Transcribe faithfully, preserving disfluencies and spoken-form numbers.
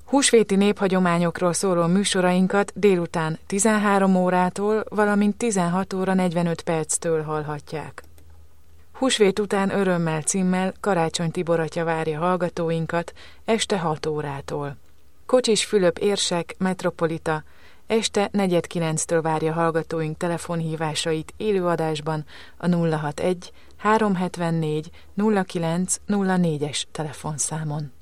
Húsvéti néphagyományokról szóló műsorainkat délután tizenhárom órától, valamint tizenhat óra negyvenöt perctől hallhatják. Húsvét után örömmel címmel Karácsony Tibor atya várja hallgatóinkat este hat órától. Kocsis Fülöp érsek, metropolita, este negyed kilenctől várja hallgatóink telefonhívásait élőadásban a nulla hatvanegy három hetvennégy nulla kilenc nulla négyes telefonszámon.